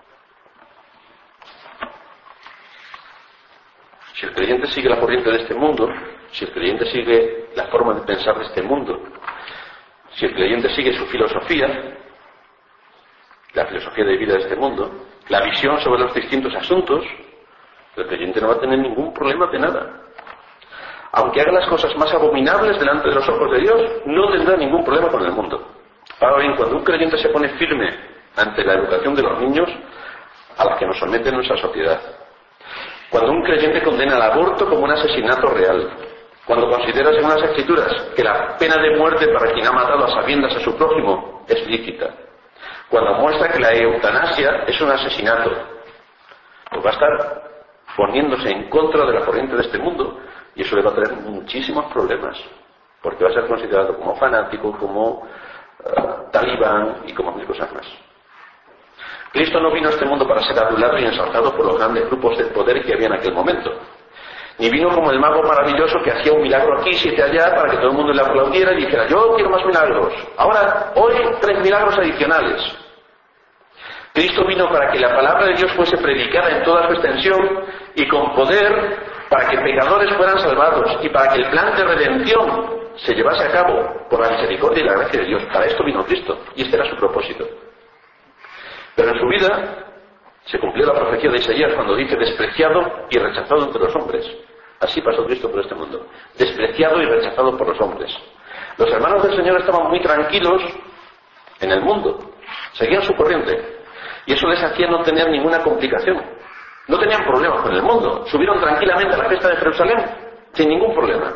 S1: Si el creyente sigue la corriente de este mundo, si el creyente sigue la forma de pensar de este mundo, si el creyente sigue su filosofía, la filosofía de vida de este mundo, la visión sobre los distintos asuntos, el creyente no va a tener ningún problema de nada. Aunque haga las cosas más abominables delante de los ojos de Dios, no tendrá ningún problema con el mundo. Ahora bien, cuando un creyente se pone firme ante la educación de los niños, a la que nos somete nuestra sociedad, cuando un creyente condena el aborto como un asesinato real, cuando considera según las Escrituras que la pena de muerte para quien ha matado a sabiendas a su prójimo es lícita, cuando muestra que la eutanasia es un asesinato, pues va a estar poniéndose en contra de la corriente de este mundo, y eso le va a traer muchísimos problemas, porque va a ser considerado como fanático, como uh, talibán y como mil cosas más. Cristo no vino a este mundo para ser adulado y ensalzado por los grandes grupos de poder que había en aquel momento, ni vino como el mago maravilloso que hacía un milagro aquí, siete allá, para que todo el mundo le aplaudiera y dijera yo quiero más milagros, ahora, hoy, tres milagros adicionales. Cristo vino para que la palabra de Dios fuese predicada en toda su extensión y con poder para que pecadores fueran salvados y para que el plan de redención se llevase a cabo por la misericordia y la gracia de Dios. Para esto vino Cristo y este era su propósito. Pero en su vida se cumplió la profecía de Isaías cuando dice despreciado y rechazado entre los hombres. Así pasó Cristo por este mundo, despreciado y rechazado por los hombres. Los hermanos del Señor estaban muy tranquilos en el mundo, seguían su corriente. Y eso les hacía no tener ninguna complicación. No tenían problemas con el mundo. Subieron tranquilamente a la fiesta de Jerusalén sin ningún problema.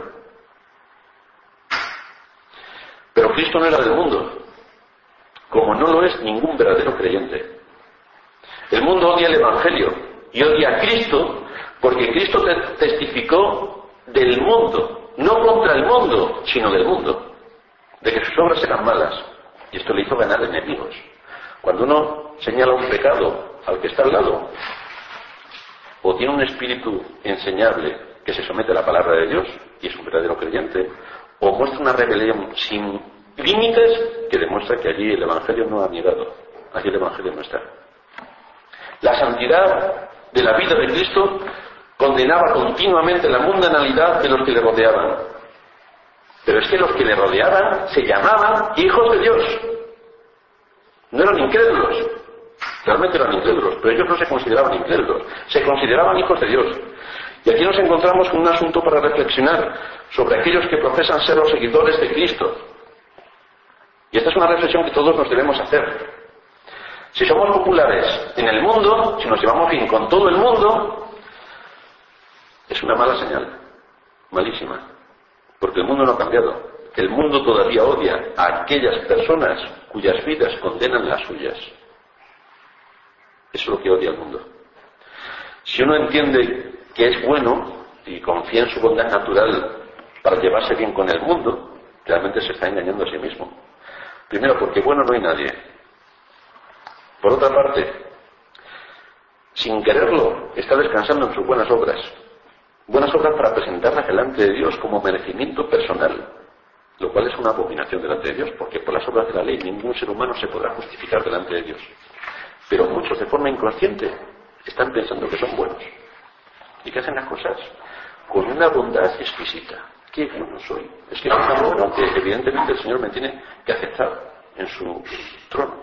S1: Pero Cristo no era del mundo, como no lo es ningún verdadero creyente. El mundo odia el Evangelio y odia a Cristo porque Cristo te- testificó del mundo, no contra el mundo, sino del mundo, de que sus obras eran malas Y esto le hizo ganar enemigos. Cuando uno señala un pecado al que está al lado, o tiene un espíritu enseñable que se somete a la palabra de Dios y es un verdadero creyente, o muestra una rebelión sin límites que demuestra que allí el Evangelio no ha llegado, allí el Evangelio no está. La santidad de la vida de Cristo condenaba continuamente la mundanalidad de los que le rodeaban. Pero es que los que le rodeaban se llamaban hijos de Dios. No eran incrédulos. Realmente eran incrédulos, pero ellos no se consideraban incrédulos. Se consideraban hijos de Dios. Y aquí nos encontramos con un asunto para reflexionar sobre aquellos que profesan ser los seguidores de Cristo. Y esta es una reflexión que todos nos debemos hacer. Si somos populares en el mundo, si nos llevamos bien con todo el mundo, es una mala señal, malísima, porque el mundo no ha cambiado. El mundo todavía odia a aquellas personas cuyas vidas condenan las suyas. Eso es lo que odia el mundo. Si uno entiende que es bueno y confía en su bondad natural para llevarse bien con el mundo, realmente se está engañando a sí mismo. Primero, porque bueno no hay nadie. Por otra parte, sin quererlo, está descansando en sus buenas obras. Buenas obras para presentarlas delante de Dios como merecimiento personal, lo cual es una abominación delante de Dios, porque por las obras de la ley ningún ser humano se podrá justificar delante de Dios. Pero muchos, de forma inconsciente, están pensando que son buenos y que hacen las cosas con una bondad exquisita. ¡Qué bueno soy! Es que soy tan bueno que evidentemente el Señor me tiene que aceptar en su trono.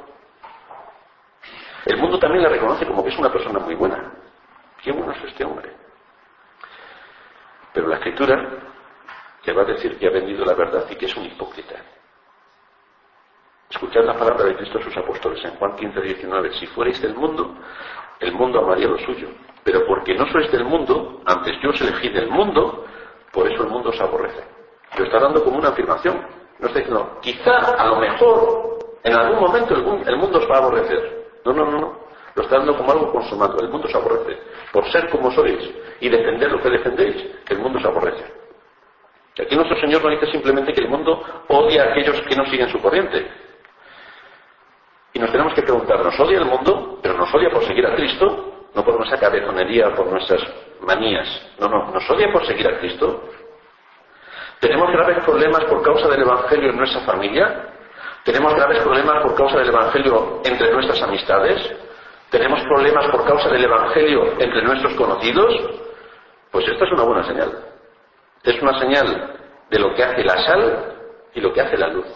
S1: El mundo también la reconoce como que es una persona muy buena. ¡Qué bueno es este hombre! Pero la Escritura te va a decir que ha vendido la verdad y que es un hipócrita. Escuchad la palabra de Cristo a sus apóstoles en Juan quince, diecinueve. Si fuerais del mundo, el mundo amaría lo suyo. Pero porque no sois del mundo, antes yo os elegí del mundo, por eso el mundo os aborrece. Lo está dando como una afirmación. No está diciendo, quizá, a lo mejor, en algún momento el mundo os va a aborrecer. No, no, no, no. Lo está dando como algo consumado. El mundo os aborrece. Por ser como sois y defender lo que defendéis, el mundo os aborrece. Y aquí nuestro Señor no dice simplemente que el mundo odia a aquellos que no siguen su corriente. Y nos tenemos que preguntar, ¿nos odia el mundo? ¿Pero nos odia por seguir a Cristo? No por nuestra cabezonería o por nuestras manías. No, no, ¿nos odia por seguir a Cristo? ¿Tenemos graves problemas por causa del Evangelio en nuestra familia? ¿Tenemos graves problemas por causa del Evangelio entre nuestras amistades? ¿Tenemos problemas por causa del Evangelio entre nuestros conocidos? Pues esta es una buena señal. Es una señal de lo que hace la sal y lo que hace la luz.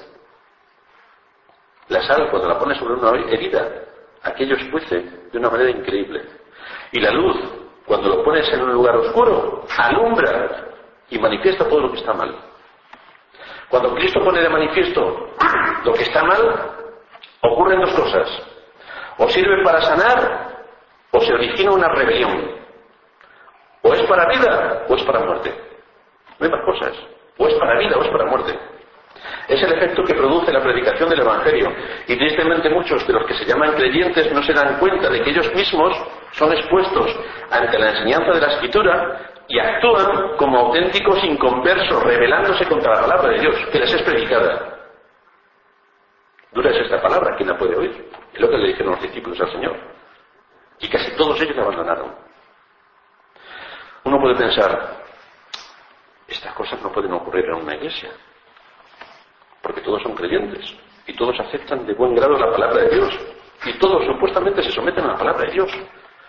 S1: La sal, cuando la pones sobre una herida, aquello escuece de una manera increíble. Y la luz, cuando lo pones en un lugar oscuro, alumbra y manifiesta todo lo que está mal. Cuando Cristo pone de manifiesto lo que está mal, ocurren dos cosas. O sirve para sanar, o se origina una rebelión. O es para vida, o es para muerte. No hay más cosas. O es para vida, o es para muerte. Es el efecto que produce la predicación del Evangelio. Y tristemente muchos de los que se llaman creyentes no se dan cuenta de que ellos mismos son expuestos ante la enseñanza de la Escritura y actúan como auténticos inconversos, rebelándose contra la palabra de Dios, que les es predicada. Dura es esta palabra, ¿quién la puede oír? Es lo que le dijeron los discípulos al Señor. Y casi todos ellos la abandonaron. Uno puede pensar, estas cosas no pueden ocurrir en una iglesia, porque todos son creyentes y todos aceptan de buen grado la palabra de Dios y todos supuestamente se someten a la palabra de Dios.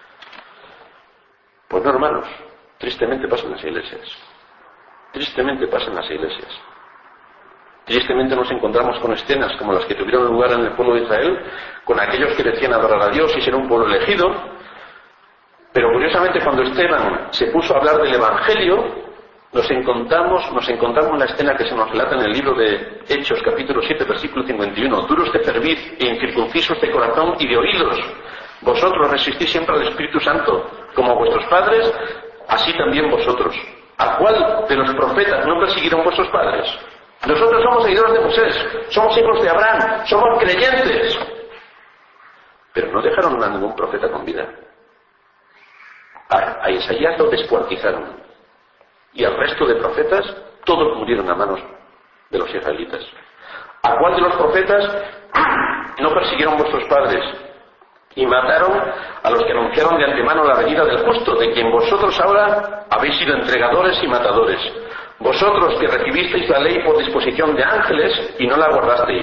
S1: Pues no, hermanos, tristemente pasa en las iglesias. Tristemente pasa en las iglesias. Tristemente nos encontramos con escenas como las que tuvieron lugar en el pueblo de Israel, con aquellos que decían adorar a Dios y ser un pueblo elegido, pero curiosamente cuando Esteban se puso a hablar del Evangelio, Nos encontramos, nos encontramos la escena que se nos relata en el libro de Hechos, capítulo siete, versículo cincuenta y uno. Duros de cerviz e incircuncisos de corazón y de oídos. Vosotros resistís siempre al Espíritu Santo, como vuestros padres, así también vosotros. ¿A cuál de los profetas no persiguieron vuestros padres? Nosotros somos seguidores de Moisés, somos hijos de Abraham, somos creyentes. Pero no dejaron a ningún profeta con vida. A, a Isaías lo descuartizaron. Y al resto de profetas, todos murieron a manos de los israelitas. ¿A cuál de los profetas no persiguieron vuestros padres y mataron a los que anunciaron de antemano la venida del justo, de quien vosotros ahora habéis sido entregadores y matadores? Vosotros que recibisteis la ley por disposición de ángeles y no la guardasteis.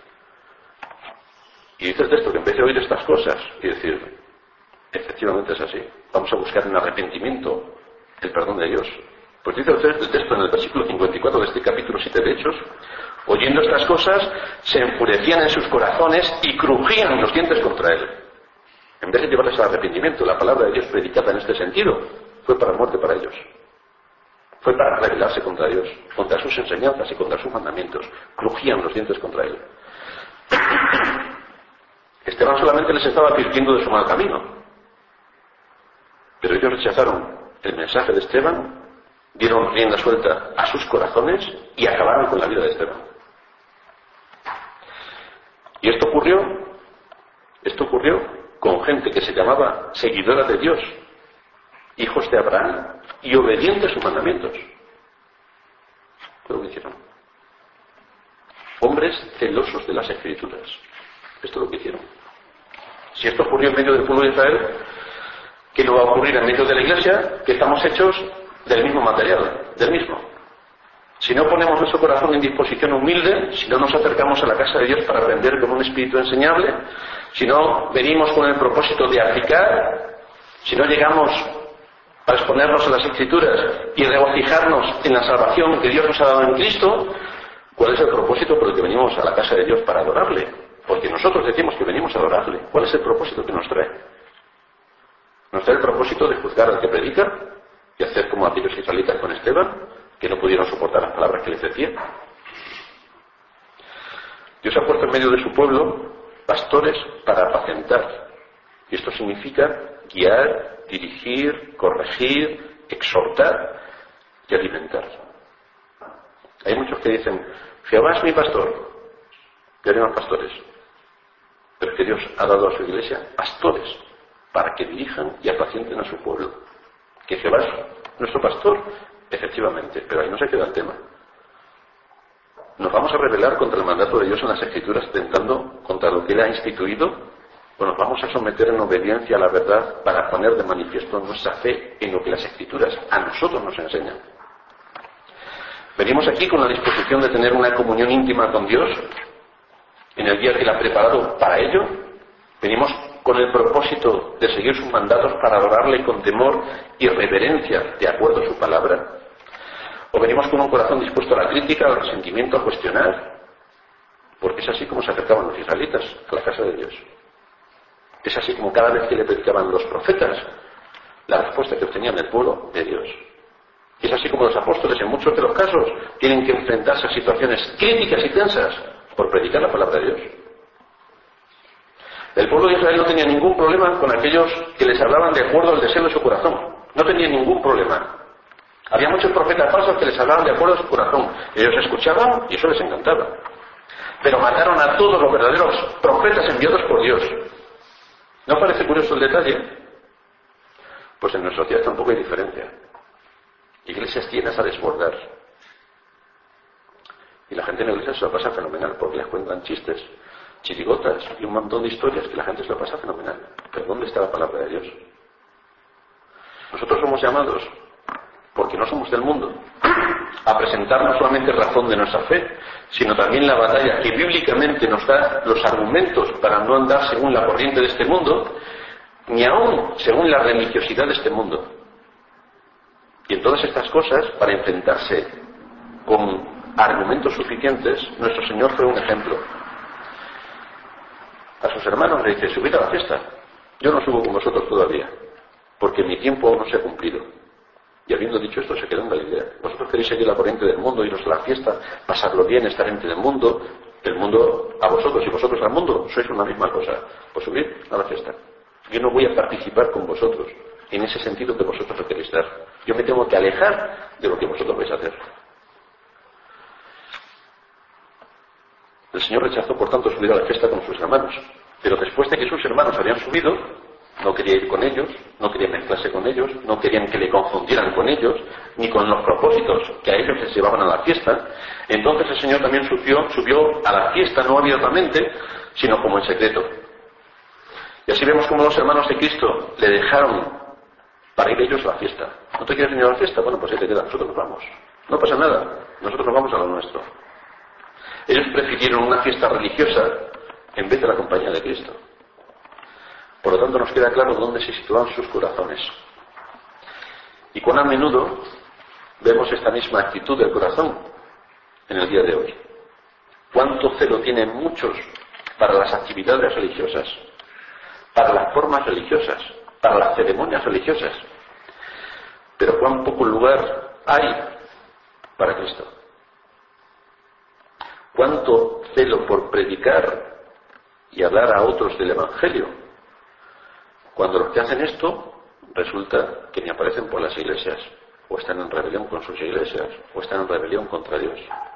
S1: Y dice el texto que empecé a oír estas cosas y decir, efectivamente es así. Vamos a buscar en arrepentimiento el perdón de Dios. Pues dice el texto en el versículo cincuenta y cuatro de este capítulo siete de Hechos: oyendo estas cosas, se enfurecían en sus corazones y crujían los dientes contra él. En vez de llevarles al arrepentimiento, la palabra de Dios predicada en este sentido fue para muerte para ellos. Fue para rebelarse contra Dios, contra sus enseñanzas y contra sus mandamientos. Crujían los dientes contra él. Esteban solamente les estaba advirtiendo de su mal camino. Pero ellos rechazaron el mensaje de Esteban, dieron rienda suelta a sus corazones y acabaron con la vida de Esteban. Y esto ocurrió, esto ocurrió con gente que se llamaba seguidora de Dios, hijos de Abraham y obedientes a sus mandamientos. Fue lo que hicieron. Hombres celosos de las Escrituras. Esto es lo que hicieron. Si esto ocurrió en medio del pueblo de Israel, ¿qué no va a ocurrir en medio de la Iglesia? Que estamos hechos del mismo material, del mismo. Si no ponemos nuestro corazón en disposición humilde, si no nos acercamos a la casa de Dios para aprender con un espíritu enseñable, si no venimos con el propósito de aplicar, si no llegamos a exponernos a las Escrituras y regocijarnos en la salvación que Dios nos ha dado en Cristo, ¿cuál es el propósito por el que venimos a la casa de Dios para adorarle? Porque nosotros decimos que venimos a adorarle. ¿Cuál es el propósito que nos trae? ¿Nos trae el propósito de juzgar al que predica y hacer como aquellos israelitas con Esteban, que no pudieron soportar las palabras que les decía? Dios ha puesto en medio de su pueblo pastores para apacentar. Y esto significa guiar, dirigir, corregir, exhortar y alimentar. Hay muchos que dicen, Jehová es mi pastor. Ya no hay más pastores. Pero es que Dios ha dado a su iglesia pastores para que dirijan y apacienten a su pueblo. Que Jehová es nuestro pastor, efectivamente, pero ahí no se queda el tema. ¿Nos vamos a rebelar contra el mandato de Dios en las Escrituras, tentando contra lo que Él ha instituido? ¿O nos vamos a someter en obediencia a la verdad para poner de manifiesto nuestra fe en lo que las Escrituras a nosotros nos enseñan? Venimos aquí con la disposición de tener una comunión íntima con Dios en el día que Él ha preparado para ello. Venimos con el propósito de seguir sus mandatos para adorarle con temor y reverencia de acuerdo a su palabra. O venimos con un corazón dispuesto a la crítica, al resentimiento, a cuestionar, porque es así como se acercaban los israelitas a la casa de Dios. Es así como cada vez que le predicaban los profetas, la respuesta que obtenían del pueblo de Dios. Y es así como los apóstoles en muchos de los casos tienen que enfrentarse a situaciones críticas y tensas por predicar la palabra de Dios. El pueblo de Israel no tenía ningún problema con aquellos que les hablaban de acuerdo al deseo de su corazón. No tenía ningún problema. Había muchos profetas falsos que les hablaban de acuerdo a su corazón. Ellos escuchaban y eso les encantaba. Pero mataron a todos los verdaderos profetas enviados por Dios. ¿No parece curioso el detalle? Pues en nuestra sociedad tampoco hay diferencia. Iglesias llenas a desbordar. Y la gente en la iglesia se la pasa fenomenal porque les cuentan chistes, chirigotas y un montón de historias que la gente se la pasa fenomenal. Pero ¿dónde está la palabra de Dios? Nosotros somos llamados, porque no somos del mundo, a presentar no solamente razón de nuestra fe, sino también la batalla que bíblicamente nos da los argumentos para no andar según la corriente de este mundo, ni aún según la religiosidad de este mundo. Y en todas estas cosas, para enfrentarse con argumentos suficientes, nuestro Señor fue un ejemplo. A sus hermanos le dice, subid a la fiesta. Yo no subo con vosotros todavía, porque mi tiempo aún no se ha cumplido. Y habiendo dicho esto, se quedó en Galilea. Vosotros queréis seguir la corriente del mundo, iros a la fiesta, pasarlo bien, estar entre el mundo, el mundo a vosotros y vosotros al mundo, sois una misma cosa. Pues subid a la fiesta. Yo no voy a participar con vosotros en ese sentido que vosotros lo queréis dar. Yo me tengo que alejar de lo que vosotros vais a hacer. El Señor rechazó, por tanto, subir a la fiesta con sus hermanos. Pero después de que sus hermanos habían subido, no quería ir con ellos, no quería mezclarse con ellos, no querían que le confundieran con ellos, ni con los propósitos que a ellos les llevaban a la fiesta. Entonces el Señor también subió, subió a la fiesta, no abiertamente, sino como en secreto. Y así vemos como los hermanos de Cristo le dejaron para ir ellos a la fiesta. ¿No te quieres venir a la fiesta? Bueno, pues ahí te queda, nosotros nos vamos. No pasa nada, nosotros nos vamos a lo nuestro. Ellos prefirieron una fiesta religiosa en vez de la compañía de Cristo. Por lo tanto, nos queda claro dónde se situaban sus corazones. Y cuán a menudo vemos esta misma actitud del corazón en el día de hoy. Cuánto celo tienen muchos para las actividades religiosas, para las formas religiosas, para las ceremonias religiosas, pero cuán poco lugar hay para Cristo. Cuánto celo por predicar y hablar a otros del Evangelio, cuando los que hacen esto resulta que ni aparecen por las iglesias, o están en rebelión con sus iglesias, o están en rebelión contra Dios.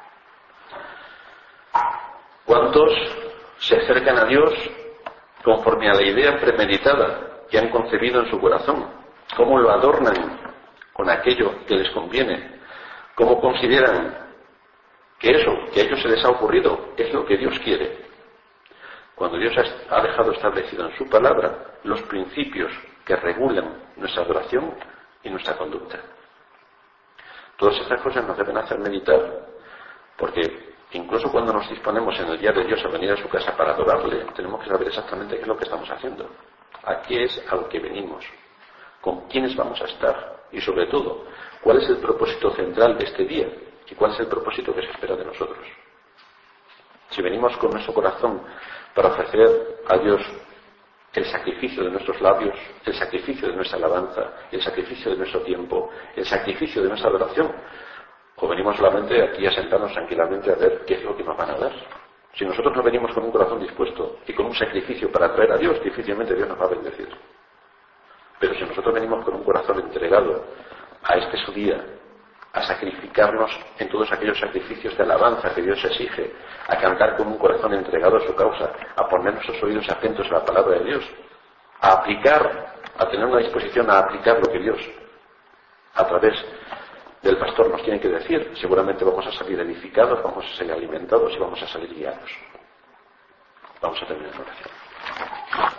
S1: ¿Cuántos se acercan a Dios conforme a la idea premeditada que han concebido en su corazón? ¿Cómo lo adornan con aquello que les conviene? ¿Cómo consideran que eso que a ellos se les ha ocurrido es lo que Dios quiere? Cuando Dios ha dejado establecido en su palabra los principios que regulan nuestra adoración y nuestra conducta. Todas estas cosas nos deben hacer meditar, porque incluso cuando nos disponemos en el día de Dios a venir a su casa para adorarle, tenemos que saber exactamente qué es lo que estamos haciendo, a qué es a lo que venimos, con quiénes vamos a estar y sobre todo, cuál es el propósito central de este día y cuál es el propósito que se espera de nosotros. Si venimos con nuestro corazón para ofrecer a Dios el sacrificio de nuestros labios, el sacrificio de nuestra alabanza, el sacrificio de nuestro tiempo, el sacrificio de nuestra adoración, o venimos solamente aquí a sentarnos tranquilamente a ver qué es lo que nos van a dar. Si nosotros no venimos con un corazón dispuesto y con un sacrificio para atraer a Dios, difícilmente Dios nos va a bendecir. Pero si nosotros venimos con un corazón entregado a este su día, a sacrificarnos en todos aquellos sacrificios de alabanza que Dios exige, a cantar con un corazón entregado a su causa, a poner nuestros oídos atentos a la palabra de Dios, a aplicar, a tener una disposición a aplicar lo que Dios a través del pastor nos tiene que decir, seguramente vamos a salir edificados, vamos a salir alimentados y vamos a salir guiados. Vamos a terminar la oración.